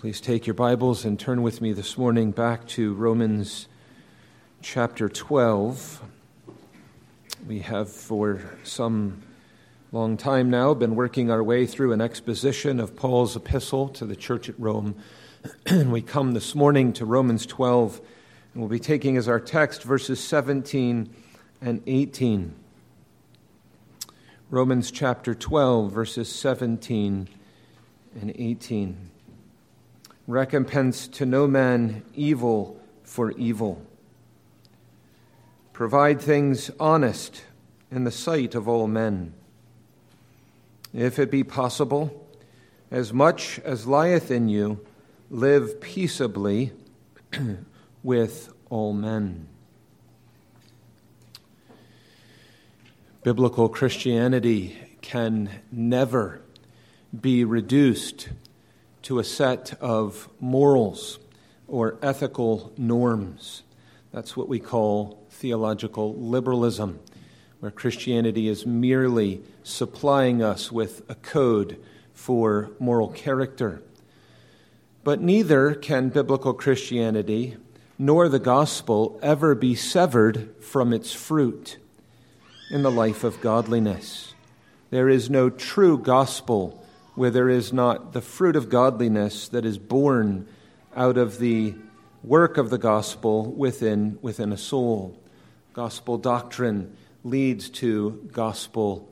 Please take your Bibles and turn with me this morning back to Romans chapter 12. We have for some long time now been working our way through an exposition of Paul's epistle to the church at Rome. And we come this morning to Romans 12, and we'll be taking as our text verses 17 and 18. Romans chapter 12, verses 17 and 18. Recompense to no man evil for evil. Provide things honest in the sight of all men. If it be possible, as much as lieth in you, live peaceably with all men. Biblical Christianity can never be reduced to a set of morals or ethical norms. That's what we call theological liberalism, where Christianity is merely supplying us with a code for moral character. But neither can biblical Christianity nor the gospel ever be severed from its fruit in the life of godliness. There is no true gospel where there is not the fruit of godliness that is born out of the work of the gospel within a soul. Gospel doctrine leads to gospel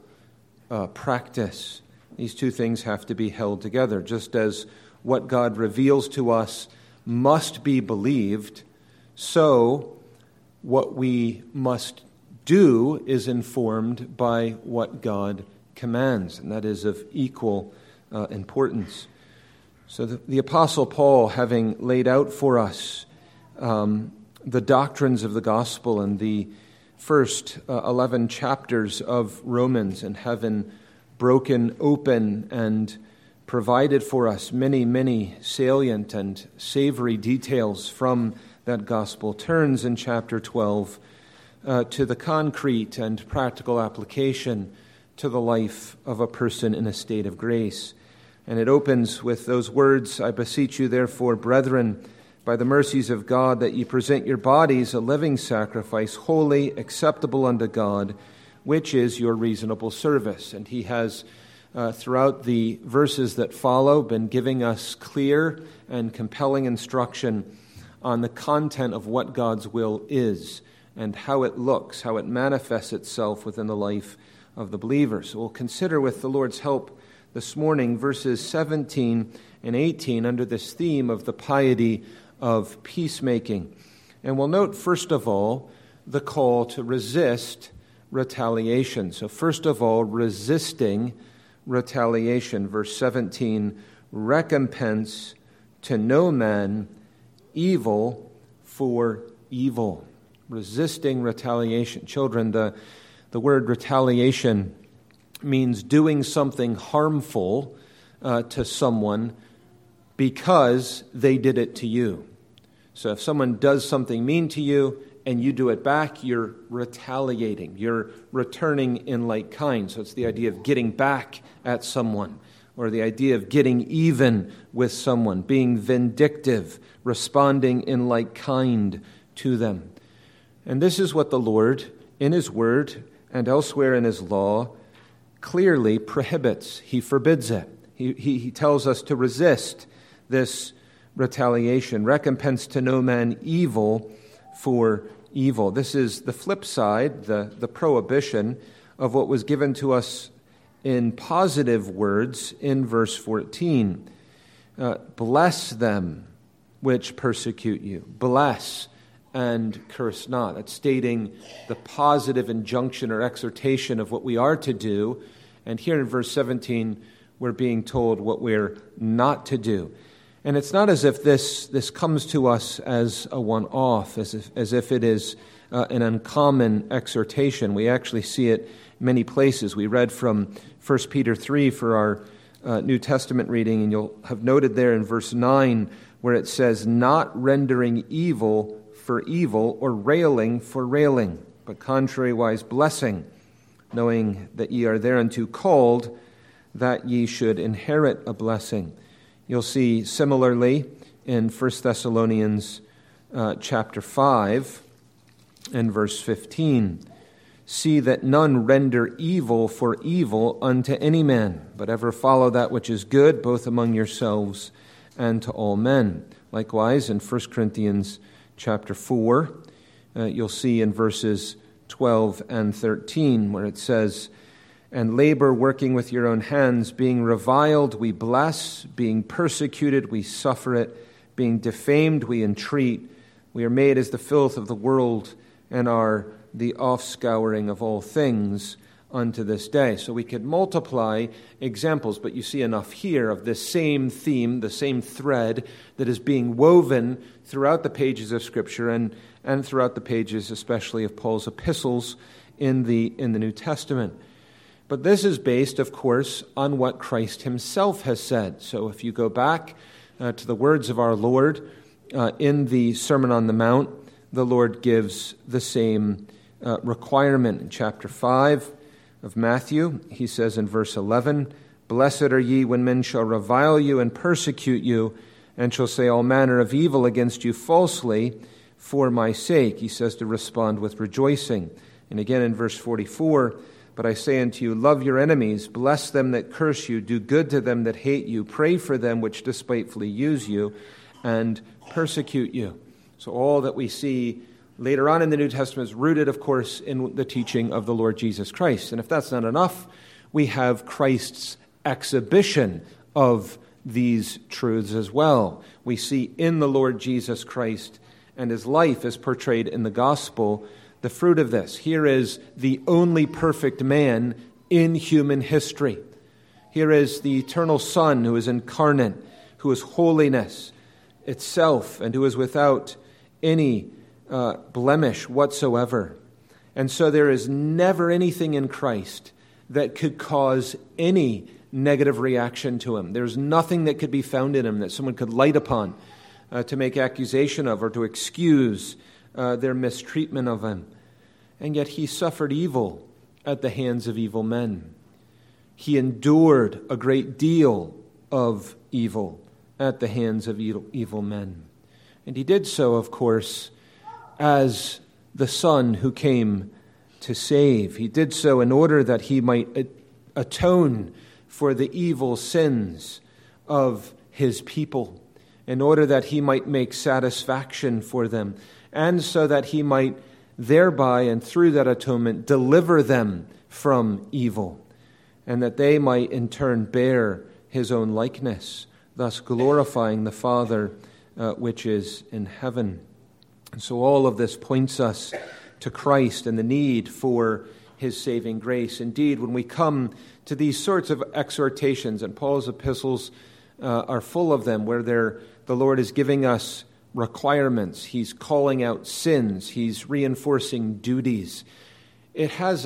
practice. These two things have to be held together. Just as what God reveals to us must be believed, so what we must do is informed by what God commands, and that is of equal importance. So the Apostle Paul, having laid out for us the doctrines of the gospel in the first 11 chapters of Romans, and having broken open and provided for us many, many salient and savory details from that gospel, turns in chapter 12 to the concrete and practical application to the life of a person in a state of grace. And it opens with those words, I beseech you, therefore, brethren, by the mercies of God, that ye present your bodies a living sacrifice, holy, acceptable unto God, which is your reasonable service. And he has, throughout the verses that follow, been giving us clear and compelling instruction on the content of what God's will is and how it looks, how it manifests itself within the life of the believer. So we'll consider with the Lord's help this morning verses 17 and 18 under this theme of the piety of peacemaking. And we'll note, first of all, the call to resist retaliation. So first of all, resisting retaliation. Verse 17, recompense to no man evil for evil. Resisting retaliation. Children, the word retaliation means doing something harmful to someone because they did it to you. So if someone does something mean to you and you do it back, you're retaliating. You're returning in like kind. So it's the idea of getting back at someone, or the idea of getting even with someone, being vindictive, responding in like kind to them. And this is what the Lord, in His Word and elsewhere in His law, clearly prohibits. He forbids it. He tells us to resist this retaliation. Recompense to no man evil for evil. This is the flip side, the prohibition of what was given to us in positive words in verse 14. Bless them which persecute you. Bless and curse not. That's stating the positive injunction or exhortation of what we are to do. And here in verse 17, we're being told what we're not to do. And it's not as if this comes to us as a one-off, as if it is an uncommon exhortation. We actually see it many places. We read from 1 Peter 3 for our New Testament reading, and you'll have noted there in verse 9 where it says, not rendering evil for evil or railing for railing, but contrariwise blessing, knowing that ye are thereunto called, that ye should inherit a blessing. You'll see similarly in 1 Thessalonians chapter 5 and verse 15. See that none render evil for evil unto any man, but ever follow that which is good, both among yourselves and to all men. Likewise, in 1 Corinthians chapter 4, you'll see in verses 12 and 13, where it says, and labor working with your own hands, being reviled, we bless, being persecuted, we suffer it, being defamed, we entreat. We are made as the filth of the world, and are the offscouring of all things unto this day. So we could multiply examples, but you see enough here of this same theme, the same thread that is being woven throughout the pages of Scripture and throughout the pages, especially of Paul's epistles in the New Testament. But this is based, of course, on what Christ himself has said. So if you go back to the words of our Lord in the Sermon on the Mount, the Lord gives the same requirement. In chapter 5 of Matthew, he says in verse 11, blessed are ye when men shall revile you and persecute you, and shall say all manner of evil against you falsely for my sake. He says to respond with rejoicing. And again in verse 44, but I say unto you, love your enemies, bless them that curse you, do good to them that hate you, pray for them which despitefully use you and persecute you. So all that we see later on in the New Testament is rooted, of course, in the teaching of the Lord Jesus Christ. And if that's not enough, we have Christ's exhibition of these truths as well. We see in the Lord Jesus Christ and his life as portrayed in the gospel the fruit of this. Here is the only perfect man in human history. Here is the eternal Son who is incarnate, who is holiness itself, and who is without any blemish whatsoever. And so there is never anything in Christ that could cause any negative reaction to him. There's nothing that could be found in him that someone could light upon to make accusation of or to excuse their mistreatment of him. And yet he suffered evil at the hands of evil men. He endured a great deal of evil at the hands of evil men. And he did so, of course, as the Son who came to save. He did so in order that he might atone for the evil sins of his people, in order that he might make satisfaction for them, and so that he might thereby and through that atonement deliver them from evil, and that they might in turn bear his own likeness, thus glorifying the Father which is in heaven. And so all of this points us to Christ and the need for his saving grace. Indeed, when we come to these sorts of exhortations, and Paul's epistles are full of them, where the Lord is giving us requirements, he's calling out sins, he's reinforcing duties. It has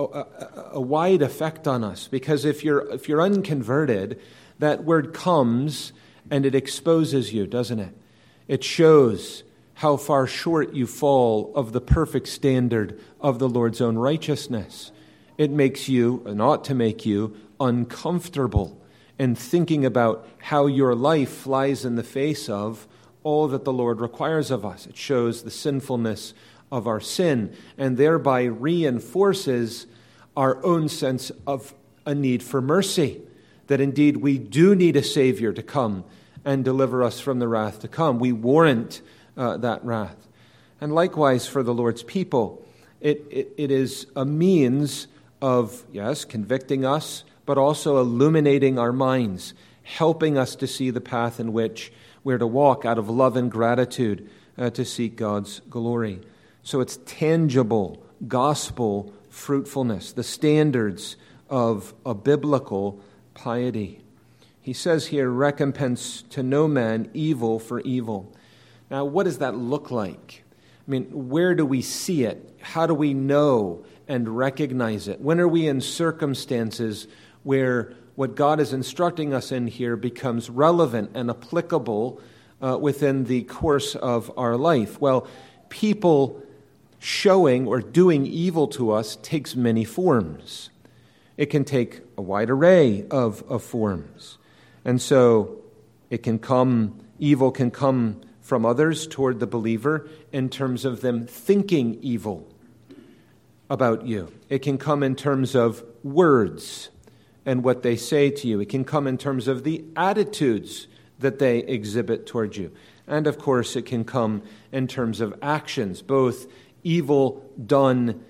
a wide effect on us, because if you're unconverted, that word comes and it exposes you, doesn't it? It shows how far short you fall of the perfect standard of the Lord's own righteousness. It makes you, and ought to make you, uncomfortable in thinking about how your life flies in the face of all that the Lord requires of us. It shows the sinfulness of our sin, and thereby reinforces our own sense of a need for mercy, that indeed we do need a Savior to come and deliver us from the wrath to come. We warrant that wrath. And likewise for the Lord's people, it is a means of, yes, convicting us, but also illuminating our minds, helping us to see the path in which we're to walk out of love and gratitude to seek God's glory. So it's tangible gospel fruitfulness, the standards of a biblical piety. He says here, recompense to no man evil for evil. Now, what does that look like? I mean, where do we see it? How do we know and recognize it? When are we in circumstances where what God is instructing us in here becomes relevant and applicable within the course of our life? Well, people showing or doing evil to us takes many forms. It can take a wide array of forms. And so Evil can come from others toward the believer in terms of them thinking evil about you. It can come in terms of words and what they say to you. It can come in terms of the attitudes that they exhibit toward you. And of course, it can come in terms of actions, both evil done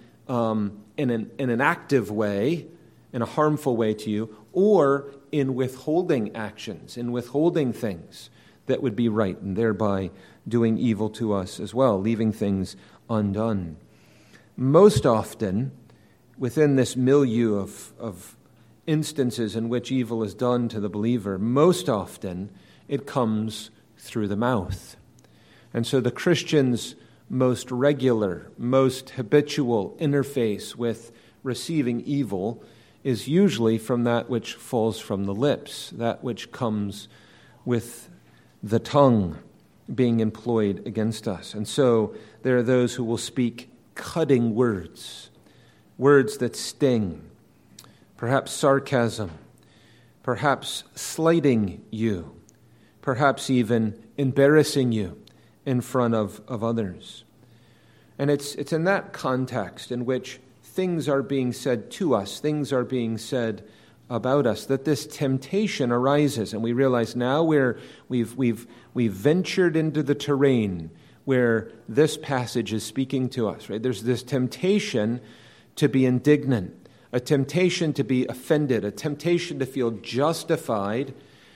in an active way, in a harmful way to you, or in withholding actions, in withholding things that would be right, and thereby doing evil to us as well, leaving things undone. Most often, within this milieu of instances in which evil is done to the believer, most often it comes through the mouth. And so the Christian's most regular, most habitual interface with receiving evil is usually from that which falls from the lips, that which comes with the tongue being employed against us. And so there are those who will speak cutting words, words that sting, perhaps sarcasm, perhaps slighting you, perhaps even embarrassing you in front of others. And it's in that context in which things are being said to us, things are being said about us, that this temptation arises, and we realize now we've ventured into the terrain where this passage is speaking to us. Right? There's this temptation to be indignant, a temptation to be offended, a temptation to feel justified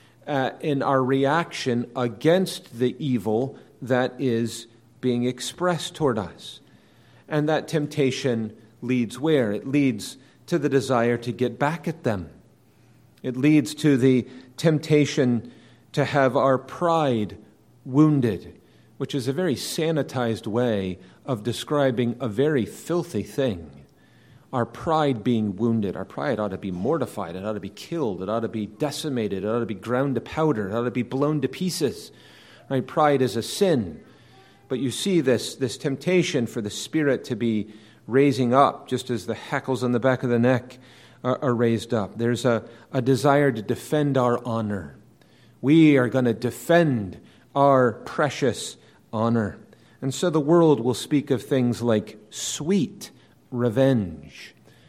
in our reaction against the evil that is being expressed toward us. And that temptation leads where? It leads to the desire to get back at them. It leads to the temptation to have our pride wounded, which is a very sanitized way of describing a very filthy thing. Our pride being wounded. Our pride ought to be mortified. It ought to be killed. It ought to be decimated. It ought to be ground to powder. It ought to be blown to pieces. Right? Pride is a sin. But you see this temptation for the spirit to be raising up, just as the hackles on the back of the neck are raised up. There's a desire to defend our honor. We are going to defend our precious honor. And so the world will speak of things like sweet revenge,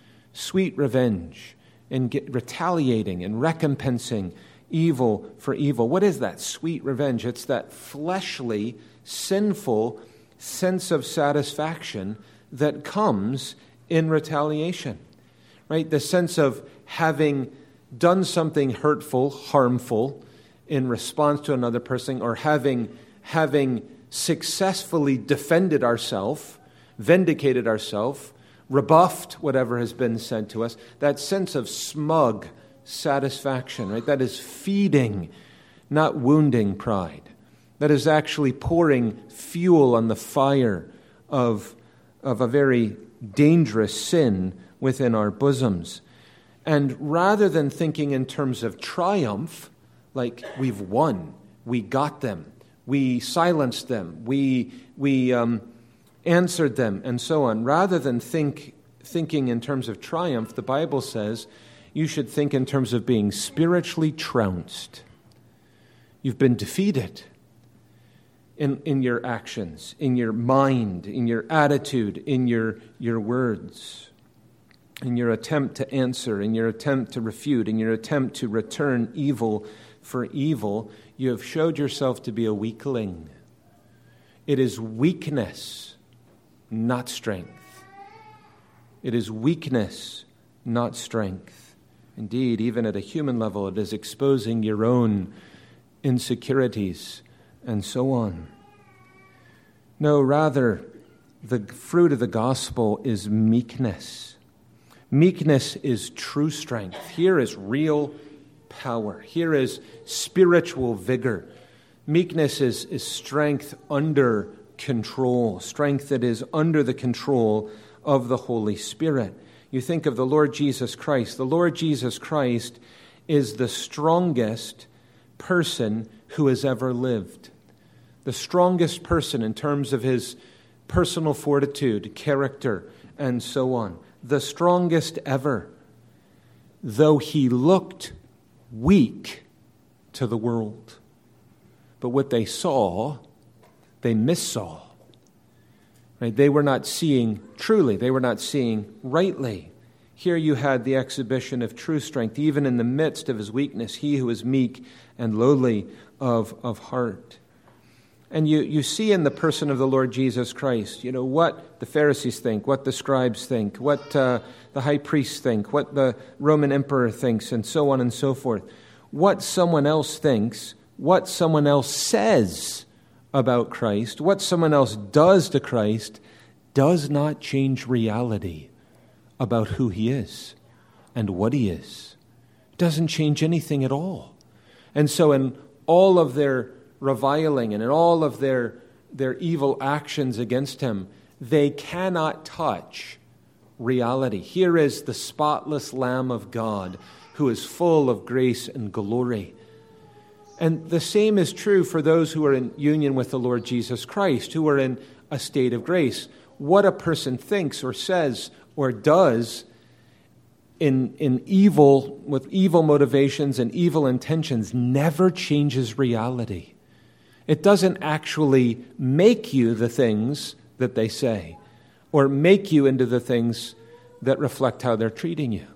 and retaliating and recompensing evil for evil. What is that sweet revenge? It's that fleshly, sinful sense of satisfaction that comes in retaliation, right? The sense of having done something hurtful, harmful in response to another person, or having successfully defended ourselves, vindicated ourselves, rebuffed whatever has been said to us, that sense of smug satisfaction, right? That is feeding, not wounding pride. That is actually pouring fuel on the fire of a very dangerous sin within our bosoms. And rather than thinking in terms of triumph, like we've won, we got them, we silenced them, we answered them, and so on, rather than thinking in terms of triumph, the Bible says you should think in terms of being spiritually trounced. You've been defeated in your actions, in your mind, in your attitude, in your words, in your attempt to answer, in your attempt to refute, in your attempt to return evil for evil. You have showed yourself to be a weakling. It is weakness, not strength. It is weakness, not strength. Indeed, even at a human level, it is exposing your own insecurities and so on. No, rather, the fruit of the gospel is meekness. Meekness is true strength. Here is real power. Here is spiritual vigor. Meekness is strength under control, strength that is under the control of the Holy Spirit. You think of the Lord Jesus Christ. The Lord Jesus Christ is the strongest person who has ever lived. The strongest person in terms of his personal fortitude, character, and so on. The strongest ever, though he looked weak to the world. but what they saw, they missaw. Right? They were not seeing truly. They were not seeing rightly. Here you had the exhibition of true strength, even in the midst of his weakness, he who is meek and lowly of heart. And you see in the person of the Lord Jesus Christ, what the Pharisees think, what the scribes think, what the high priests think, what the Roman emperor thinks, and so on and so forth. What someone else thinks, what someone else says about Christ, what someone else does to Christ, does not change reality about who he is and what he is. It doesn't change anything at all. And so in all of their reviling and in all of their evil actions against him, they cannot touch reality. Here is the spotless Lamb of God who is full of grace and glory. And the same is true for those who are in union with the Lord Jesus Christ, who are in a state of grace. What a person thinks or says or does in evil, with evil motivations and evil intentions, never changes reality. It doesn't actually make you the things that they say or make you into the things that reflect how they're treating you.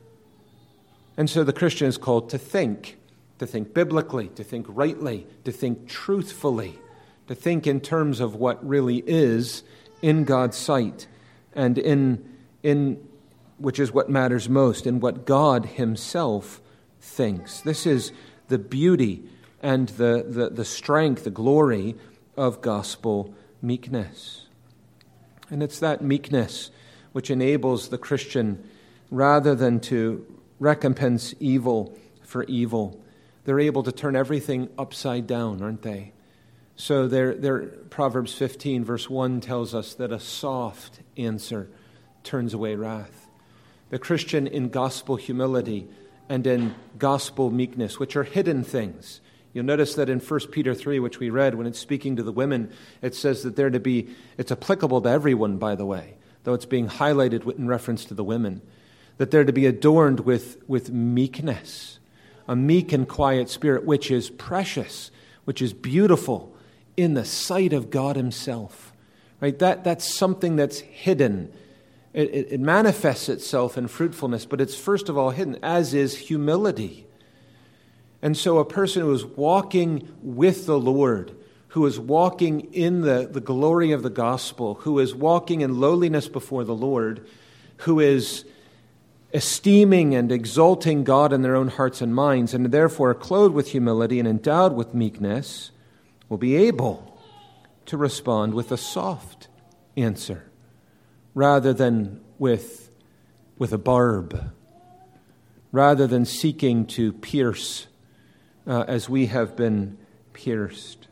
And so the Christian is called to think biblically, to think rightly, to think truthfully, to think in terms of what really is in God's sight and in which is what matters most, in what God himself thinks. This is the beauty and the strength, the glory of gospel meekness. And it's that meekness which enables the Christian, rather than to recompense evil for evil, they're able to turn everything upside down, aren't they? So Proverbs 15, verse 1 tells us that a soft answer turns away wrath. The Christian in gospel humility and in gospel meekness, which are hidden things. You'll notice that in 1 Peter 3, which we read, when it's speaking to the women, it says that it's applicable to everyone, by the way, though it's being highlighted in reference to the women, that they're to be adorned with meekness, a meek and quiet spirit, which is precious, which is beautiful in the sight of God himself. Right? That's something that's hidden. It manifests itself in fruitfulness, but it's first of all hidden, as is humility. And so a person who is walking with the Lord, who is walking in the glory of the gospel, who is walking in lowliness before the Lord, who is esteeming and exalting God in their own hearts and minds, and therefore clothed with humility and endowed with meekness, will be able to respond with a soft answer, rather than with a barb, rather than seeking to pierce as we have been pierced.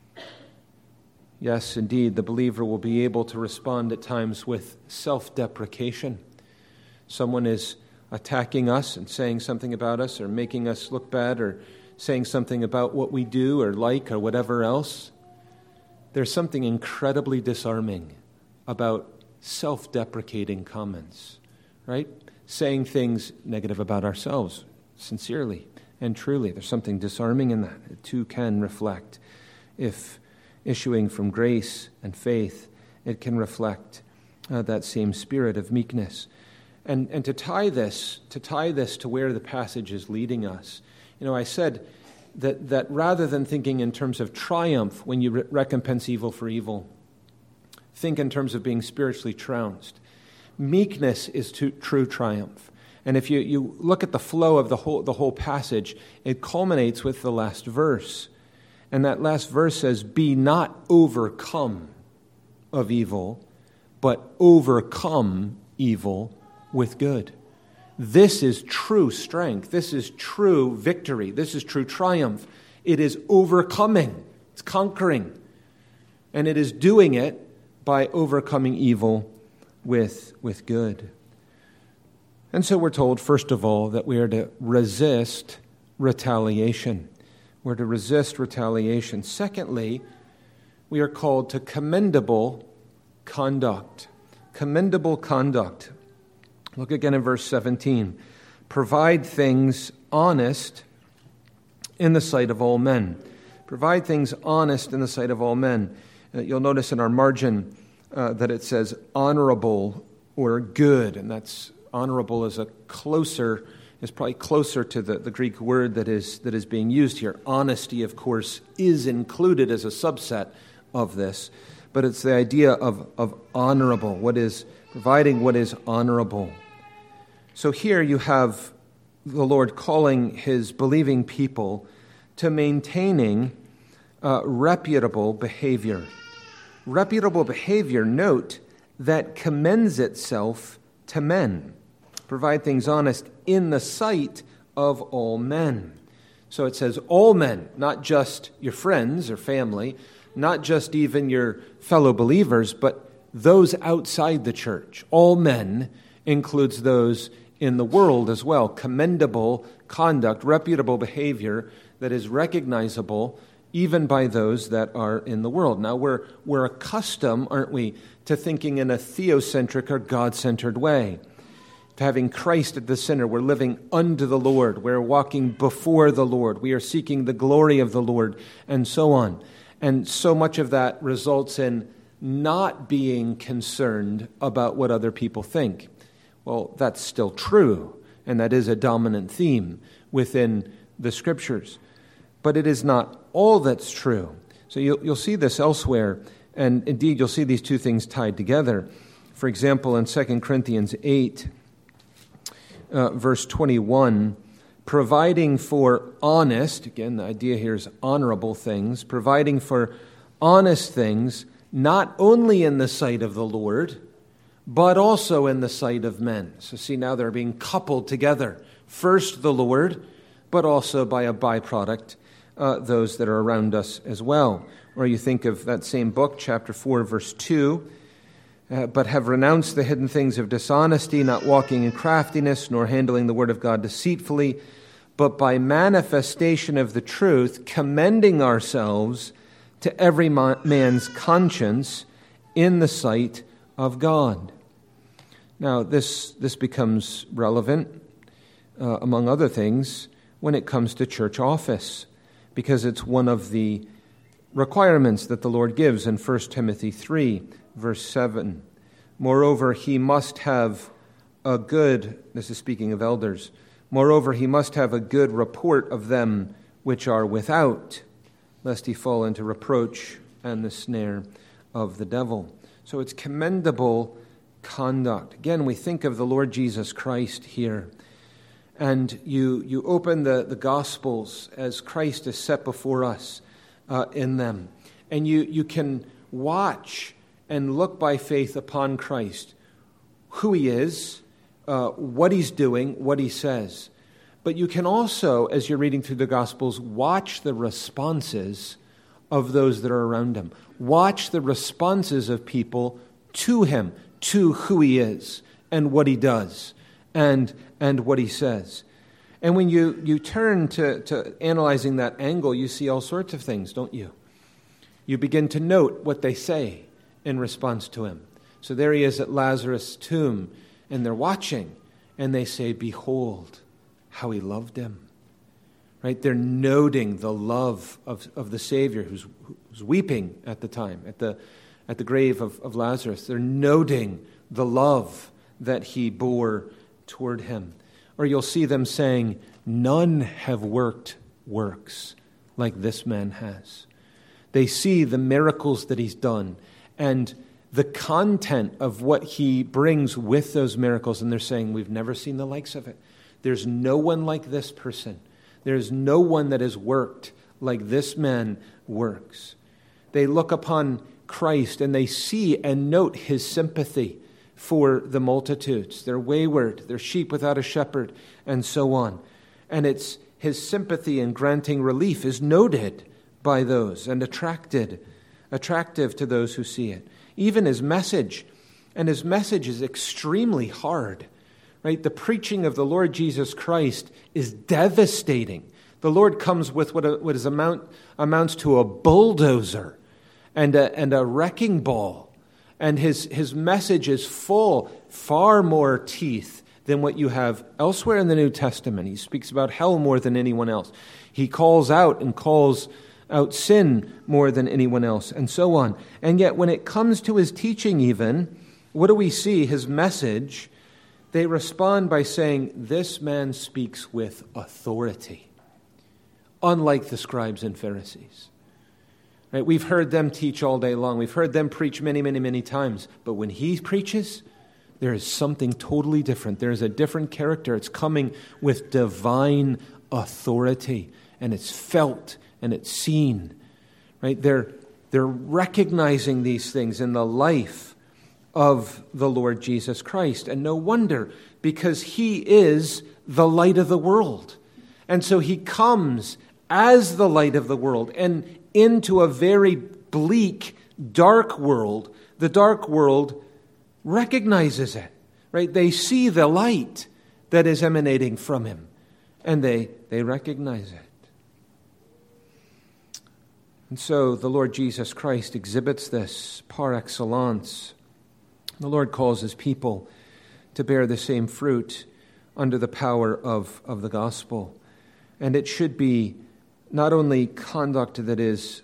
Yes, indeed, the believer will be able to respond at times with self-deprecation. Someone is attacking us and saying something about us or making us look bad or saying something about what we do or like or whatever else. There's something incredibly disarming about self-deprecating comments, right? Saying things negative about ourselves, sincerely and truly. There's something disarming in that. It too can reflect, if issuing from grace and faith, it can reflect that same spirit of meekness. And to tie this to where the passage is leading us, I said that rather than thinking in terms of triumph when you recompense evil for evil, think in terms of being spiritually trounced. Meekness is true triumph. And if you look at the flow of the whole passage, it culminates with the last verse. And that last verse says, "Be not overcome of evil, but overcome evil with good." This is true strength. This is true victory. This is true triumph. It is overcoming. It's conquering. And it is doing it by overcoming evil with good. And so we're told, first of all, that we are to resist retaliation. We're to resist retaliation. Secondly, we are called to commendable conduct. Commendable conduct. Look again in verse 17. Provide things honest in the sight of all men. Provide things honest in the sight of all men. You'll notice in our margin that it says honorable or good, and that's honorable is probably closer to the Greek word that is being used here. Honesty, of course, is included as a subset of this, but it's the idea of honorable, providing what is honorable. So here you have the Lord calling his believing people to maintaining reputable behavior. Reputable behavior, note, that commends itself to men. Provide things honest in the sight of all men. So it says all men, not just your friends or family, not just even your fellow believers, but those outside the church. All men includes those in the world as well. Commendable conduct, reputable behavior that is recognizable even by those that are in the world. Now, we're accustomed, aren't we, to thinking in a theocentric or God-centered way, to having Christ at the center. We're living unto the Lord. We're walking before the Lord. We are seeking the glory of the Lord, and so on. And so much of that results in not being concerned about what other people think. Well, that's still true, and that is a dominant theme within the Scriptures. But it is not all that's true. So you'll see this elsewhere, and indeed you'll see these two things tied together. For example, in 2 Corinthians 8, verse 21, providing for honest, again, the idea here is honorable things, providing for honest things, not only in the sight of the Lord, but also in the sight of men. So see, now they're being coupled together. First the Lord, but also by a byproduct, those that are around us as well. Or you think of that same book, chapter 4, verse 2, but have renounced the hidden things of dishonesty, not walking in craftiness, nor handling the word of God deceitfully, but by manifestation of the truth, commending ourselves to every man's conscience in the sight of God. Now, this becomes relevant, among other things, when it comes to church office, because it's one of the requirements that the Lord gives in 1 Timothy 3, verse 7. Moreover, he must have a good, this is speaking of elders, moreover, he must have a good report of them which are without, lest he fall into reproach and the snare of the devil. So it's commendable conduct. Again, we think of the Lord Jesus Christ here. And you open the Gospels as Christ is set before us in them. And you can watch and look by faith upon Christ, who he is, what he's doing, what he says. But you can also, as you're reading through the Gospels, watch the responses of those that are around him. Watch the responses of people to him, to who he is and what he does and what he says. And when you turn to analyzing that angle, you see all sorts of things, don't you? You begin to note what they say in response to him. So there he is at Lazarus' tomb, and they're watching, and they say, "Behold, how he loved him." Right? They're noting the love of the Savior who's weeping at the time, at the grave of Lazarus. They're noting the love that he bore toward him. Or you'll see them saying, "None have worked works like this man has." They see the miracles that he's done and the content of what he brings with those miracles, and they're saying, "We've never seen the likes of it. There's no one like this person. There's no one that has worked like this man works." They look upon Christ and they see and note his sympathy for the multitudes. They're wayward, they're sheep without a shepherd, and so on. And it's his sympathy in granting relief is noted by those and attractive to those who see it. Even his message, and his message is extremely hard. Right? The preaching of the Lord Jesus Christ is devastating. The Lord comes with what amounts to a bulldozer and a wrecking ball. And his message is full, far more teeth than what you have elsewhere in the New Testament. He speaks about hell more than anyone else. He calls out and calls sin more than anyone else, and so on. And yet when it comes to his teaching even, what do we see? His message, they respond by saying, this man speaks with authority, unlike the scribes and Pharisees. Right? We've heard them teach all day long. We've heard them preach many, many, many times. But when he preaches, there is something totally different. There is a different character. It's coming with divine authority, and it's felt and it's seen. Right? They're recognizing these things in the life of the Lord Jesus Christ. And no wonder, because he is the light of the world. And so he comes as the light of the world and into a very bleak, dark world. The dark world recognizes it, right? They see the light that is emanating from him, and they recognize it. And so the Lord Jesus Christ exhibits this par excellence. The Lord calls his people to bear the same fruit under the power of the gospel. And it should be not only conduct that is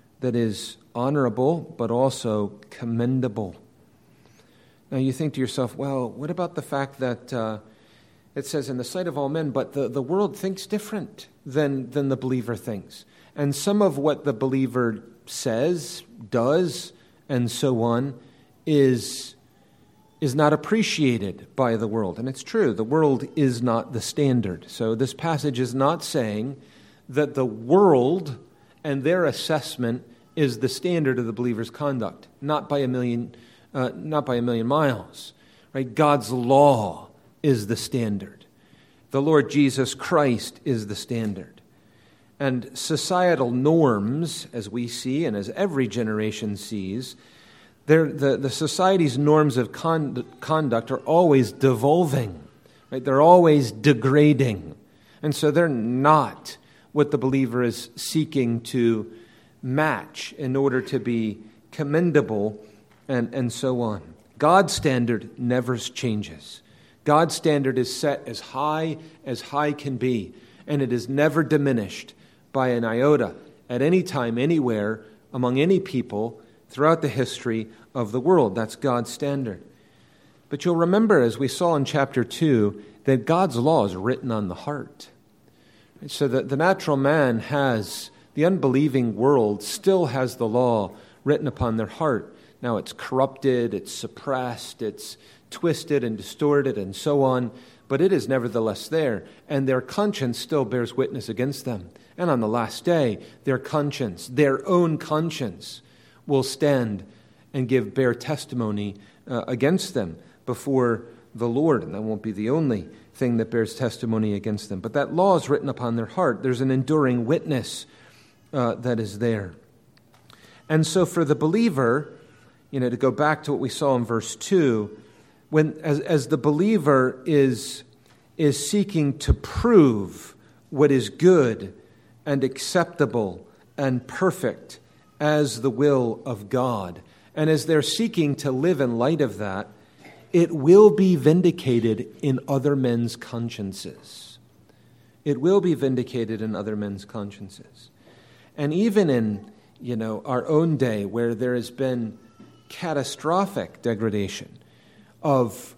honorable, but also commendable. Now you think to yourself, well, what about the fact that it says in the sight of all men, but the world thinks different than the believer thinks. And some of what the believer says, does, and so on is not appreciated by the world. And it's true, the world is not the standard. So this passage is not saying that the world and their assessment is the standard of the believer's conduct, not by a million miles. Right? God's law is the standard. The Lord Jesus Christ is the standard. And societal norms, as we see and as every generation sees, the society's norms of conduct are always devolving. Right? They're always degrading. And so they're not what the believer is seeking to match in order to be commendable and so on. God's standard never changes. God's standard is set as high can be, and it is never diminished by an iota at any time, anywhere, among any people throughout the history of the world. That's God's standard. But you'll remember, as we saw in chapter 2, that God's law is written on the heart. So that the natural man the unbelieving world still has the law written upon their heart. Now it's corrupted, it's suppressed, it's twisted and distorted and so on, but it is nevertheless there, and their conscience still bears witness against them. And on the last day, their own conscience, will stand and bear testimony against them before the Lord, and that won't be the only thing that bears testimony against them. But that law is written upon their heart. There's an enduring witness that is there. And so for the believer, to go back to what we saw in verse 2, as the believer is seeking to prove what is good and acceptable and perfect as the will of God, and as they're seeking to live in light of that, it will be vindicated in other men's consciences. It will be vindicated in other men's consciences. And even in, our own day, where there has been catastrophic degradation of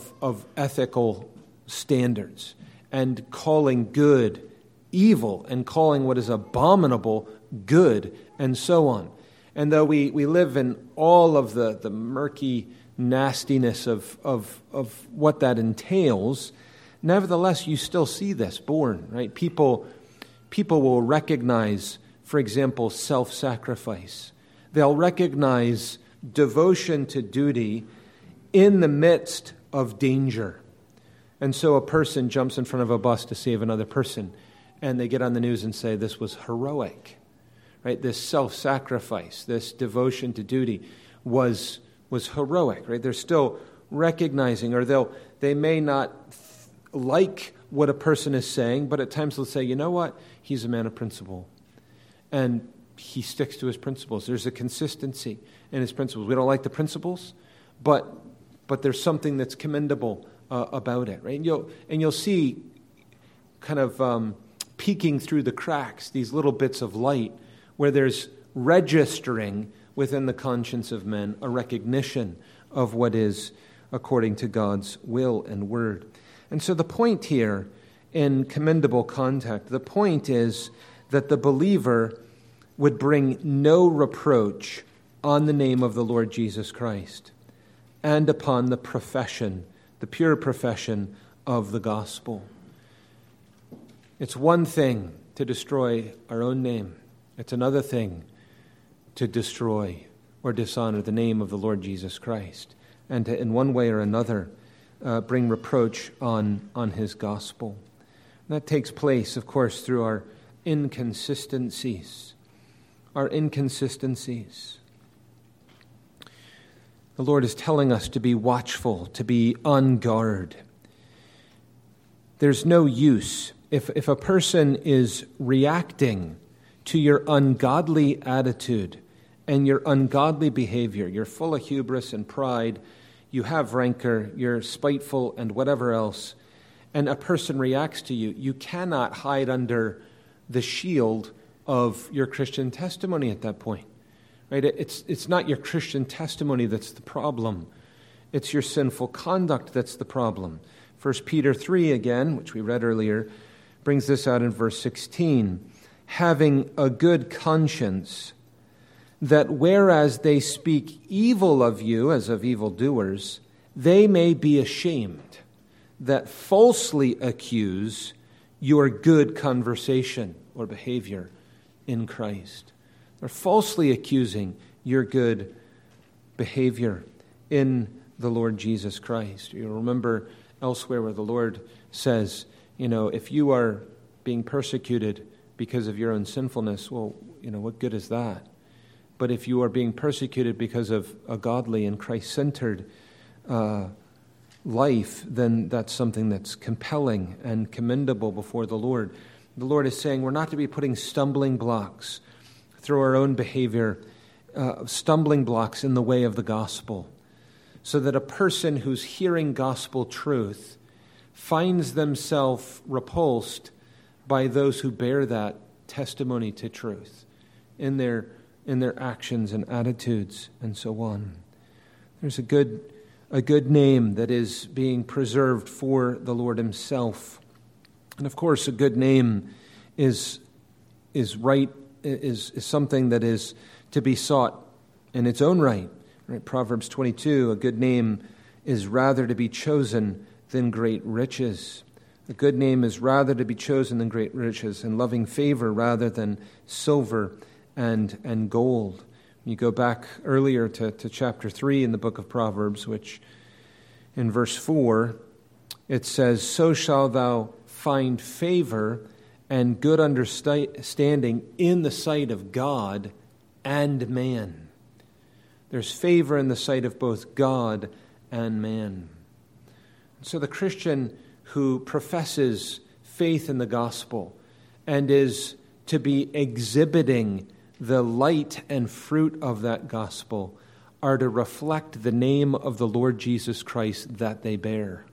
ethical standards, and calling good evil, and calling what is abominable good, and so on. And though we live in all of the murky nastiness of what that entails, nevertheless, you still see this born, right? People will recognize, for example, self-sacrifice. They'll recognize devotion to duty in the midst of danger. And so a person jumps in front of a bus to save another person, and they get on the news and say, this was heroic, right? This self-sacrifice, this devotion to duty was heroic, right? They're still recognizing, or they may not like what a person is saying, but at times they'll say, you know what? He's a man of principle, and he sticks to his principles. There's a consistency in his principles. We don't like the principles, but there's something that's commendable about it, right? And you'll see kind of peeking through the cracks these little bits of light where there's registering within the conscience of men a recognition of what is according to God's will and word. And so the point here in commendable conduct, the point is that the believer would bring no reproach on the name of the Lord Jesus Christ and upon the profession, the pure profession of the gospel. It's one thing to destroy our own name. It's another thing to destroy or dishonor the name of the Lord Jesus Christ and to, in one way or another, bring reproach on his gospel. And that takes place, of course, through our inconsistencies. Our inconsistencies. The Lord is telling us to be watchful, to be on guard. There's no use. If a person is reacting to your ungodly attitude and your ungodly behavior, you're full of hubris and pride, you have rancor, you're spiteful and whatever else, and a person reacts to you, you cannot hide under the shield of your Christian testimony at that point. Right? It's not your Christian testimony that's the problem. It's your sinful conduct that's the problem. 1 Peter 3 again, which we read earlier, brings this out in verse 16. Having a good conscience, that whereas they speak evil of you as of evildoers, they may be ashamed that falsely accuse your good conversation or behavior in Christ. They're falsely accusing your good behavior in the Lord Jesus Christ. You remember elsewhere where the Lord says, if you are being persecuted because of your own sinfulness, well, what good is that? But if you are being persecuted because of a godly and Christ-centered life, then that's something that's compelling and commendable before the Lord. The Lord is saying we're not to be putting stumbling blocks through our own behavior, stumbling blocks in the way of the gospel, so that a person who's hearing gospel truth finds themselves repulsed by those who bear that testimony to truth in their actions and attitudes and so on. There's a good name that is being preserved for the Lord himself. And of course, a good name is something that is to be sought in its own right. Right? Proverbs 22, a good name is rather to be chosen than great riches. A good name is rather to be chosen than great riches, and loving favor rather than silver and gold. You go back earlier to chapter 3 in the book of Proverbs, which in verse 4, it says, "So shall thou find favor and good understanding in the sight of God and man." There's favor in the sight of both God and man. So the Christian who professes faith in the gospel and is to be exhibiting the light and fruit of that gospel are to reflect the name of the Lord Jesus Christ that they bear.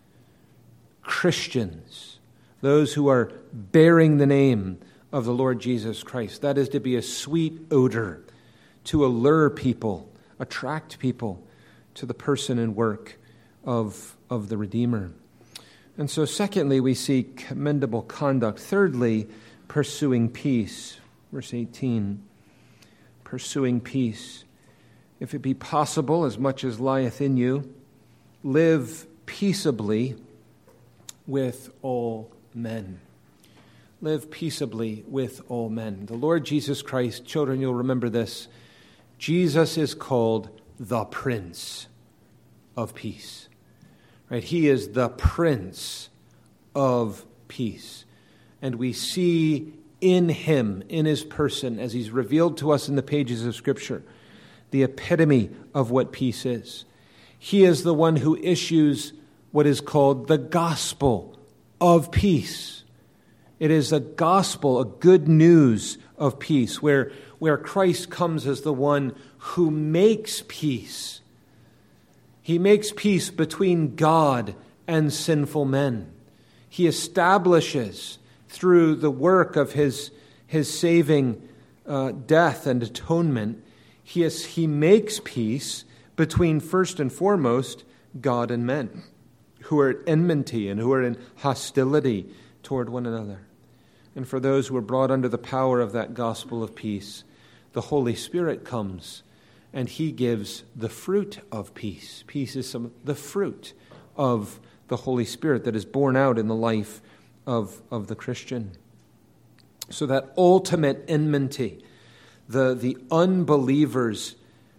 Christians, those who are bearing the name of the Lord Jesus Christ, that is to be a sweet odor to allure people, attract people to the person and work of the Redeemer. And so secondly, we see commendable conduct. Thirdly, pursuing peace. Verse 18, pursuing peace. If it be possible, as much as lieth in you, live peaceably with all men. Live peaceably with all men. The Lord Jesus Christ, children, you'll remember this, Jesus is called the Prince of Peace. Right? He is the Prince of Peace. And we see in him, in his person, as he's revealed to us in the pages of Scripture, the epitome of what peace is. He is the one who issues what is called the gospel of peace. It is a gospel, a good news of peace, where Christ comes as the one who makes peace. He makes peace between God and sinful men. He establishes through the work of his saving death and atonement, he makes peace between, first and foremost, God and men, who are at enmity and who are in hostility toward one another. And for those who are brought under the power of that gospel of peace, the Holy Spirit comes and he gives the fruit of peace. Peace is the fruit of the Holy Spirit that is born out in the life of the Christian. So that ultimate enmity, the unbelievers'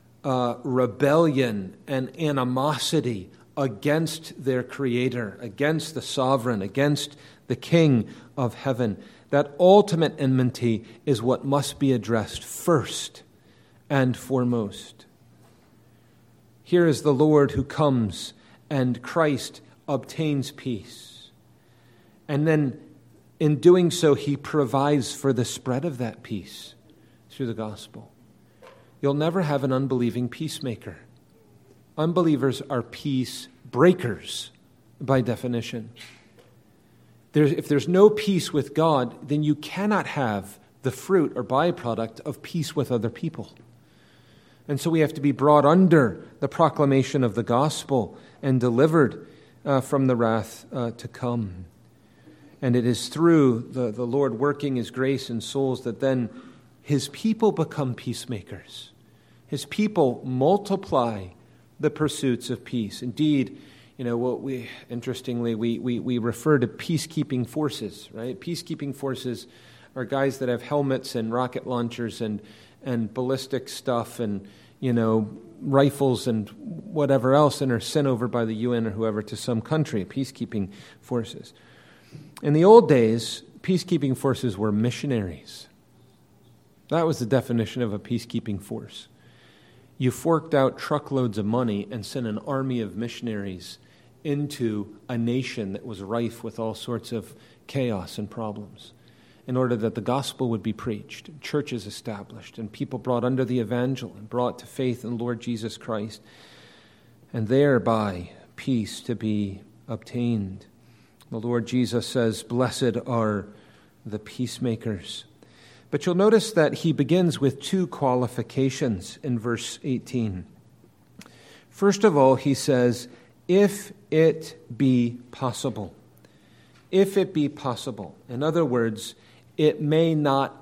rebellion and animosity against their Creator, against the Sovereign, against the King of heaven, that ultimate enmity is what must be addressed first and foremost. Here is the Lord who comes, and Christ obtains peace. And then in doing so, he provides for the spread of that peace through the gospel. You'll never have an unbelieving peacemaker. Unbelievers are peace breakers by definition. If there's no peace with God, then you cannot have the fruit or byproduct of peace with other people. And so we have to be brought under the proclamation of the gospel and delivered from the wrath to come. And it is through the Lord working his grace in souls that then his people become peacemakers. His people multiply the pursuits of peace. Indeed, we refer to peacekeeping forces, right? Peacekeeping forces are guys that have helmets and rocket launchers and ballistic stuff and, rifles and whatever else, and are sent over by the UN or whoever to some country, peacekeeping forces. In the old days, peacekeeping forces were missionaries. That was the definition of a peacekeeping force. You forked out truckloads of money and sent an army of missionaries into a nation that was rife with all sorts of chaos and problems, in order that the gospel would be preached, churches established, and people brought under the evangel and brought to faith in Lord Jesus Christ, and thereby peace to be obtained. The Lord Jesus says, "Blessed are the peacemakers." But you'll notice that he begins with two qualifications in verse 18. First of all, he says, "If it be possible." If it be possible. In other words, it may not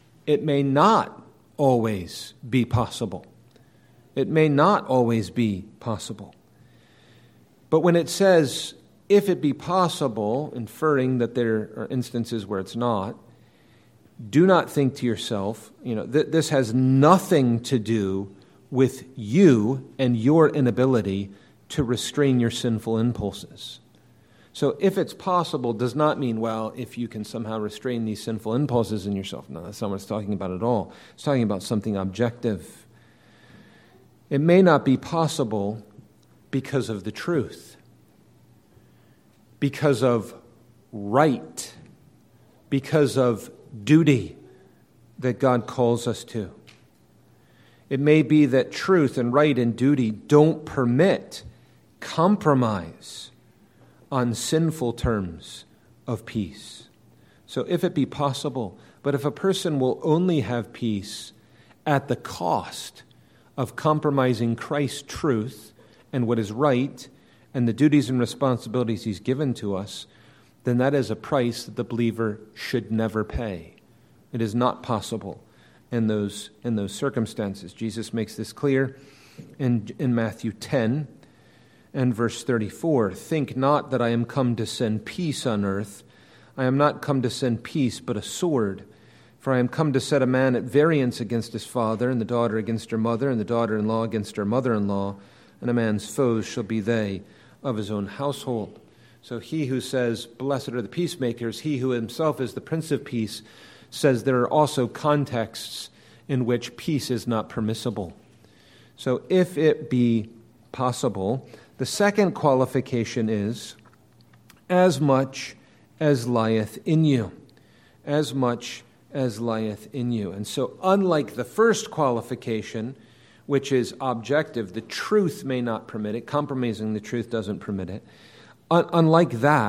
always be possible. It may not always be possible. But when it says, if it be possible, inferring that there are instances where it's not, do not think to yourself, this has nothing to do with you and your inability to restrain your sinful impulses. So if it's possible does not mean, if you can somehow restrain these sinful impulses in yourself. No, that's not what it's talking about at all. It's talking about something objective. It may not be possible because of the truth, because of right, because of duty that God calls us to. It may be that truth and right and duty don't permit compromise on sinful terms of peace. So if it be possible, but if a person will only have peace at the cost of compromising Christ's truth and what is right and the duties and responsibilities he's given to us, then that is a price that the believer should never pay. It is not possible in those circumstances. Jesus makes this clear in Matthew 10 and verse 34. "Think not that I am come to send peace on earth. I am not come to send peace, but a sword. For I am come to set a man at variance against his father, and the daughter against her mother, and the daughter-in-law against her mother-in-law, and a man's foes shall be they of his own household." So he who says, "Blessed are the peacemakers," he who himself is the Prince of Peace, says there are also contexts in which peace is not permissible. So if it be possible, the second qualification is, "as much as lieth in you." As much as lieth in you. And so unlike the first qualification, which is objective, the truth may not permit it, compromising the truth doesn't permit it. Unlike that,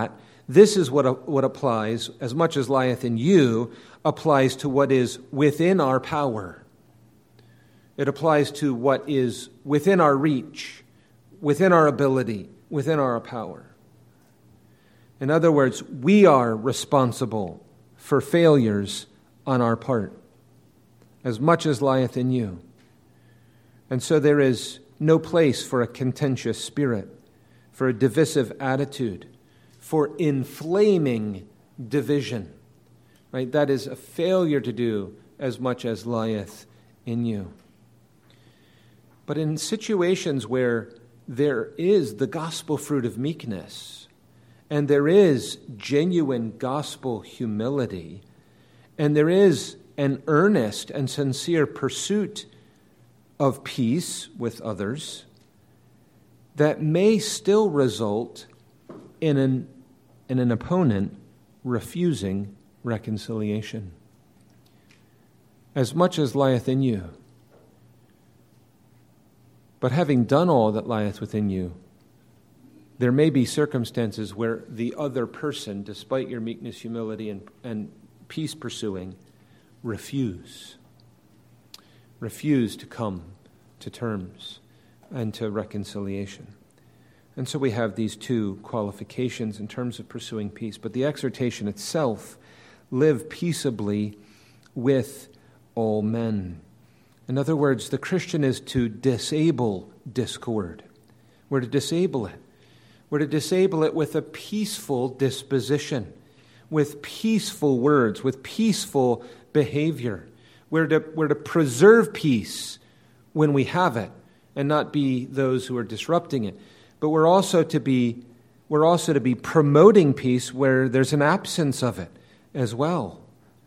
This is what applies, as much as lieth in you, applies to what is within our power. It applies to what is within our reach, within our ability, within our power. In other words, we are responsible for failures on our part, as much as lieth in you. And so there is no place for a contentious spirit, for a divisive attitude, for inflaming division. Right? That is a failure to do as much as lieth in you. But in situations where there is the gospel fruit of meekness, and there is genuine gospel humility, and there is an earnest and sincere pursuit of peace with others, that may still result in an opponent refusing reconciliation. As much as lieth in you. But having done all that lieth within you, there may be circumstances where the other person, despite your meekness, humility, and peace pursuing, refuse to come to terms and to reconciliation. And so we have these two qualifications in terms of pursuing peace. But the exhortation itself, live peaceably with all men. In other words, the Christian is to disable discord. We're to disable it. We're to disable it with a peaceful disposition, with peaceful words, with peaceful behavior. We're to preserve peace when we have it and not be those who are disrupting it. But we're also to be promoting peace where there's an absence of it as well.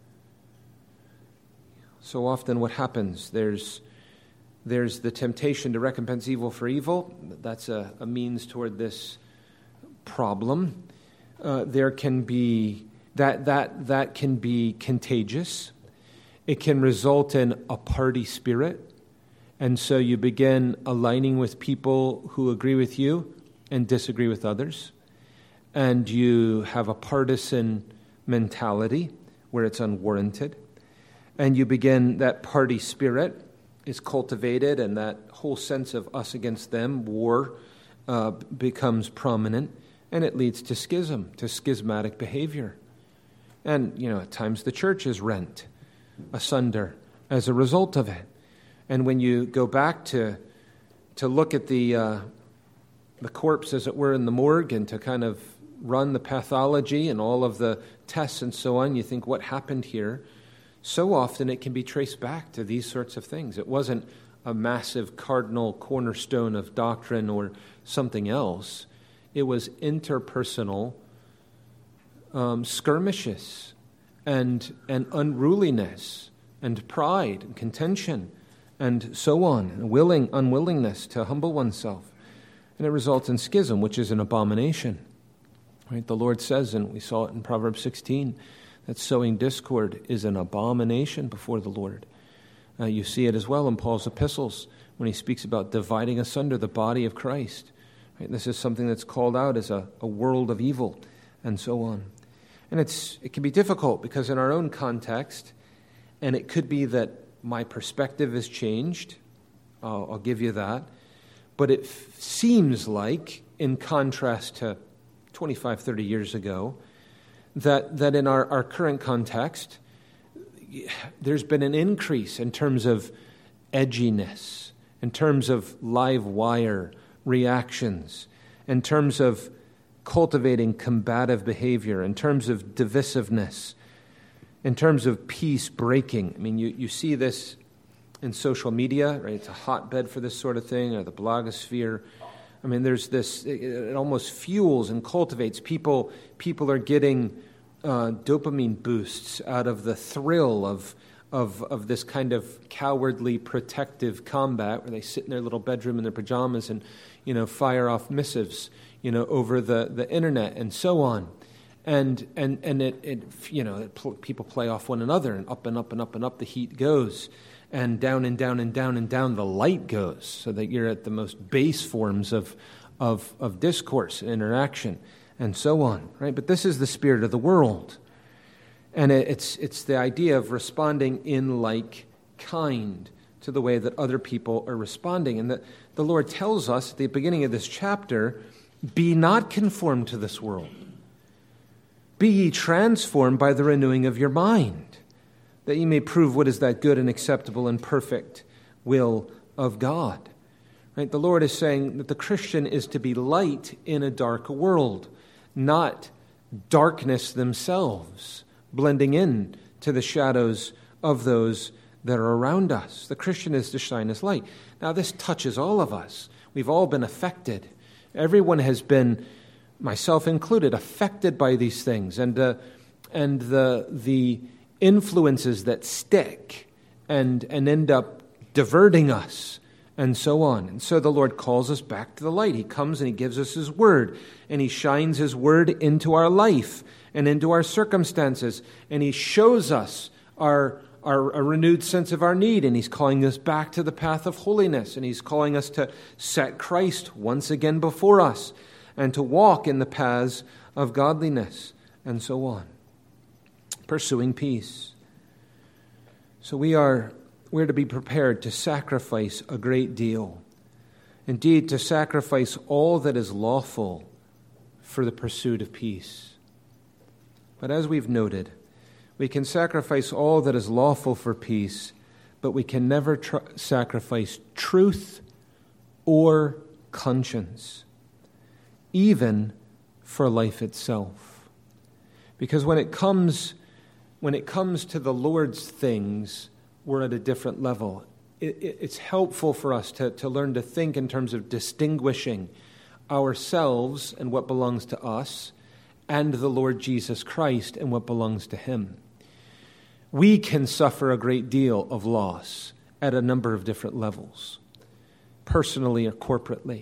So often what happens, there's the temptation to recompense evil for evil. That's a means toward this problem. There can be that can be contagious. It can result in a party spirit. And so you begin aligning with people who agree with you and disagree with others. And you have a partisan mentality where it's unwarranted. And you begin, that party spirit is cultivated, and that whole sense of us against them, war, becomes prominent. And it leads to schism, to schismatic behavior. And, at times the church is rent asunder as a result of it. And when you go back to look at the corpse, as it were, in the morgue, and to kind of run the pathology and all of the tests and so on, you think, what happened here? So often it can be traced back to these sorts of things. It wasn't a massive cardinal cornerstone of doctrine or something else. It was interpersonal skirmishes and unruliness and pride and contention and so on, and unwillingness to humble oneself. And it results in schism, which is an abomination. Right? The Lord says, and we saw it in Proverbs 16, that sowing discord is an abomination before the Lord. You see it as well in Paul's epistles when he speaks about dividing asunder the body of Christ. Right? This is something that's called out as a world of evil, and so on. And it can be difficult because in our own context, and it could be that my perspective has changed. I'll give you that. But it seems like, in contrast to 25, 30 years ago, that in our current context, there's been an increase in terms of edginess, in terms of live wire reactions, in terms of cultivating combative behavior, in terms of divisiveness, in terms of peace breaking. I mean, you see this in social media, right? It's a hotbed for this sort of thing, or the blogosphere. I mean, there's this, it almost fuels and cultivates. People are getting dopamine boosts out of the thrill of this kind of cowardly protective combat where they sit in their little bedroom in their pajamas and, fire off missives, over the internet and so on. And people play off one another, and up and up and up and up the heat goes, and down and down and down and down the light goes, so that you're at the most base forms of discourse and interaction. and so on, right? But this is the spirit of the world. And it's the idea of responding in like kind to the way that other people are responding. And the Lord tells us at the beginning of this chapter, be not conformed to this world. Be ye transformed by the renewing of your mind, that ye may prove what is that good and acceptable and perfect will of God. Right? The Lord is saying that the Christian is to be light in a dark world, not darkness themselves, blending in to the shadows of those that are around us. The Christian is to shine as light. Now, this touches all of us. We've all been affected. Everyone has been, myself included, affected by these things, and the influences that stick and end up diverting us, and so on. And so the Lord calls us back to the light. He comes and He gives us His Word, and He shines His Word into our life and into our circumstances, and He shows us a renewed sense of our need, and He's calling us back to the path of holiness, and He's calling us to set Christ once again before us and to walk in the paths of godliness, and so on. Pursuing peace. So we're to be prepared to sacrifice a great deal. Indeed, to sacrifice all that is lawful for the pursuit of peace. But as we've noted, we can sacrifice all that is lawful for peace, but we can never sacrifice truth or conscience, even for life itself. Because when it comes to the Lord's things, we're at a different level. It's helpful for us to learn to think in terms of distinguishing ourselves and what belongs to us and the Lord Jesus Christ and what belongs to Him. We can suffer a great deal of loss at a number of different levels, personally or corporately.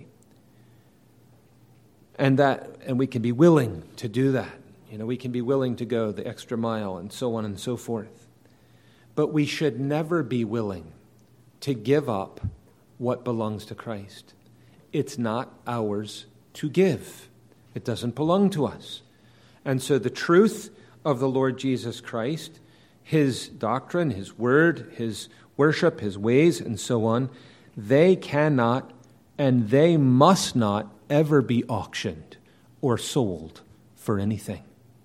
And we can be willing to do that. We can be willing to go the extra mile and so on and so forth. But we should never be willing to give up what belongs to Christ. It's not ours to give. It doesn't belong to us. And so the truth of the Lord Jesus Christ, His doctrine, His word, His worship, His ways, and so on, they cannot and they must not ever be auctioned or sold for anything.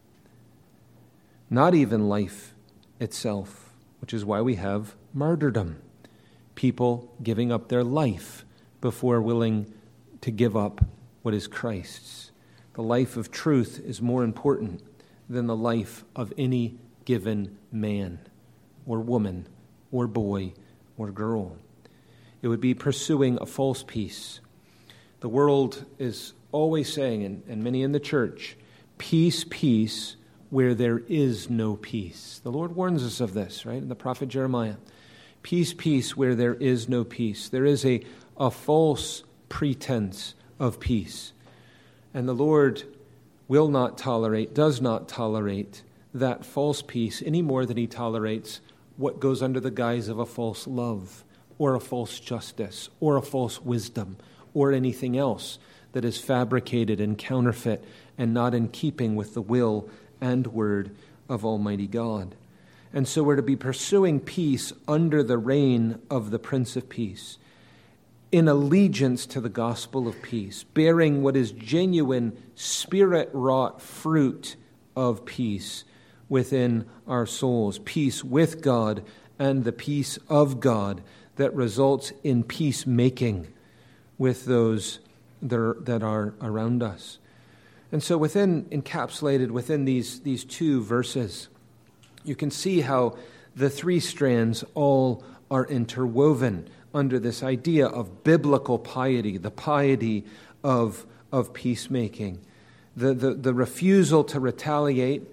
Not even life itself, which is why we have martyrdom. People giving up their life before willing to give up what is Christ's. The life of truth is more important than the life of any given man or woman or boy or girl. It would be pursuing a false peace. The world is always saying, and many in the church, peace, peace, where there is no peace. The Lord warns us of this, right? In the prophet Jeremiah. Peace, peace, where there is no peace. There is a false pretense of peace. And the Lord will not tolerate, does not tolerate that false peace any more than He tolerates what goes under the guise of a false love or a false justice or a false wisdom or anything else that is fabricated and counterfeit and not in keeping with the will and word of Almighty God. And so we're to be pursuing peace under the reign of the Prince of Peace, in allegiance to the gospel of peace, bearing what is genuine, spirit-wrought fruit of peace within our souls, peace with God and the peace of God that results in peacemaking with those that are around us. And so encapsulated within these two verses, you can see how the three strands all are interwoven under this idea of biblical piety, the piety of peacemaking, the refusal to retaliate,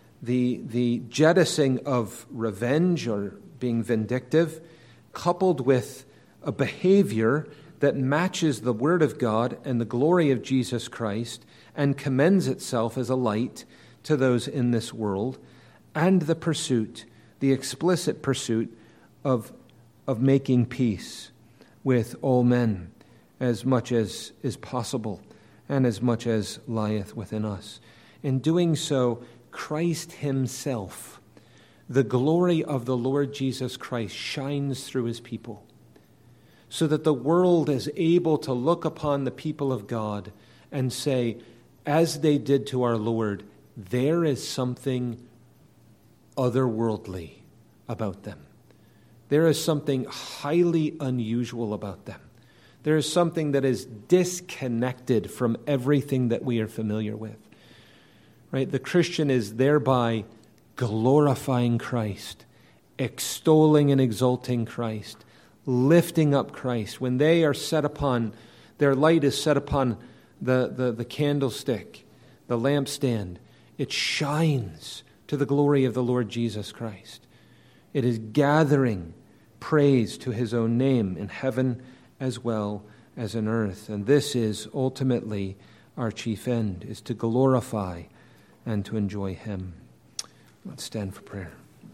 the jettisoning of revenge or being vindictive, coupled with a behavior that matches the Word of God and the glory of Jesus Christ and commends itself as a light to those in this world, and the pursuit, the explicit pursuit of making peace with all men as much as is possible and as much as lieth within us. In doing so, Christ himself, the glory of the Lord Jesus Christ, shines through his people, so that the world is able to look upon the people of God and say, as they did to our Lord, there is something otherworldly about them. There is something highly unusual about them. There is something that is disconnected from everything that we are familiar with. Right? The Christian is thereby glorifying Christ, extolling and exalting Christ, lifting up Christ. When they are set upon, their light is set upon the candlestick, the lampstand, it shines to the glory of the Lord Jesus Christ. It is gathering praise to his own name in heaven as well as on earth. And this is ultimately our chief end, is to glorify and to enjoy him. Let's stand for prayer.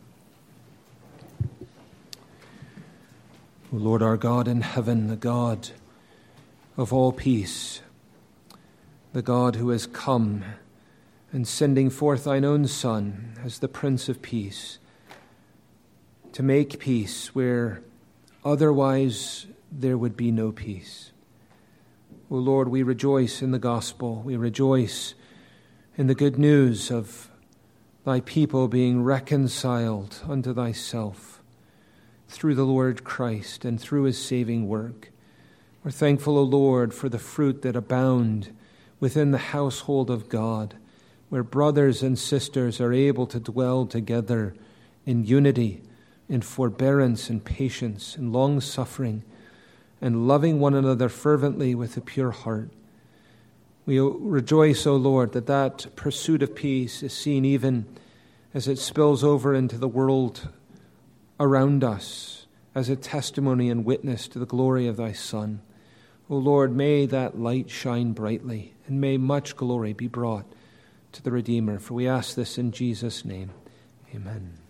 O Lord our God in heaven, the God of all peace, the God who has come and sending forth thine own Son as the Prince of Peace, to make peace where otherwise there would be no peace. O Lord, we rejoice in the gospel. We rejoice in the good news of thy people being reconciled unto thyself through the Lord Christ and through his saving work. We're thankful, O Lord, for the fruit that abound within the household of God, where brothers and sisters are able to dwell together in unity, in forbearance and patience and long-suffering, and loving one another fervently with a pure heart. We rejoice, O Lord, that that pursuit of peace is seen even as it spills over into the world around us as a testimony and witness to the glory of thy Son. O Lord, may that light shine brightly, and may much glory be brought to the Redeemer. For we ask this in Jesus' name. Amen.